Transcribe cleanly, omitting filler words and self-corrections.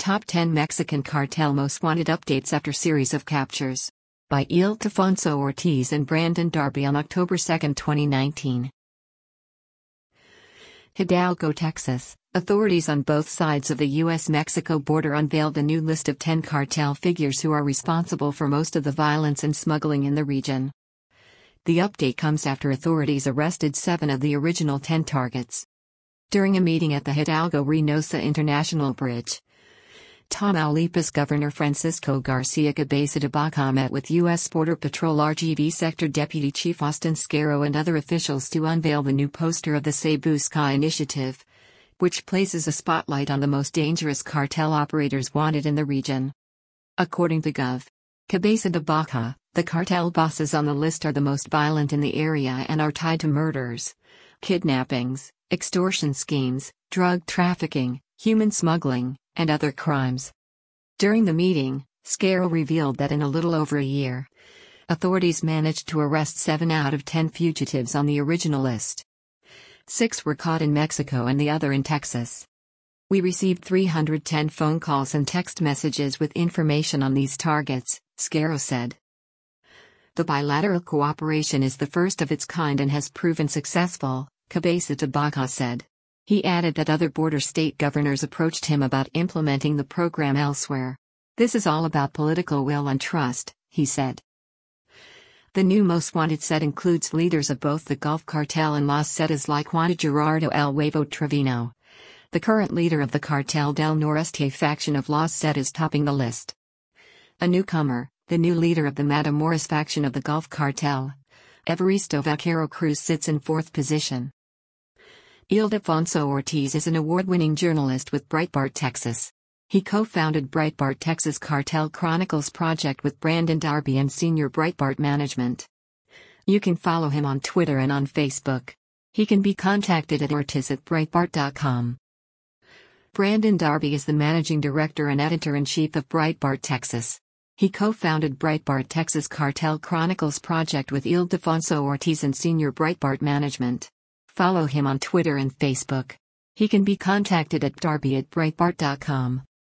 Top 10 Mexican Cartel Most Wanted Updates After Series of Captures. By Ildefonso Ortiz and Brandon Darby on October 2, 2019. Hidalgo, Texas. Authorities on both sides of the U.S.-Mexico border unveiled a new list of 10 cartel figures who are responsible for most of the violence and smuggling in the region. The update comes after authorities arrested 7 of the original 10 targets. During a meeting at the Hidalgo-Reynosa International Bridge, Tamaulipas Governor Francisco Garcia Cabeza de Vaca met with U.S. Border Patrol RGV Sector Deputy Chief Austin Scarrow and other officials to unveil the new poster of the Se Busca initiative, which places a spotlight on the most dangerous cartel operators wanted in the region. According to Gov. Cabeza de Vaca, the cartel bosses on the list are the most violent in the area and are tied to murders, kidnappings, extortion schemes, drug trafficking, human smuggling, and other crimes. During the meeting, Scarrow revealed that in a little over a year, authorities managed to arrest 7 out of 10 fugitives on the original list. 6 were caught in Mexico and the other in Texas. We received 310 phone calls and text messages with information on these targets, Scarrow said. The bilateral cooperation is the first of its kind and has proven successful, Cabeza de Vaca said. He added that other border state governors approached him about implementing the program elsewhere. This is all about political will and trust, he said. The new Most Wanted set includes leaders of both the Gulf Cartel and Los Zetas like Juan Gerardo El Huevo Trevino, the current leader of the Cartel del Noreste faction of Los Zetas, topping the list. A newcomer, the new leader of the Matamoros faction of the Gulf Cartel, Evaristo Vaquero Cruz, sits in 4th position. Ildefonso Ortiz is an award-winning journalist with Breitbart Texas. He co-founded Breitbart Texas Cartel Chronicles project with Brandon Darby and senior Breitbart management. You can follow him on Twitter and on Facebook. He can be contacted at ortiz@breitbart.com. Brandon Darby is the managing director and editor-in-chief of Breitbart Texas. He co-founded Breitbart Texas Cartel Chronicles project with Ildefonso Ortiz and senior Breitbart management. Follow him on Twitter and Facebook. He can be contacted at darby@breitbart.com.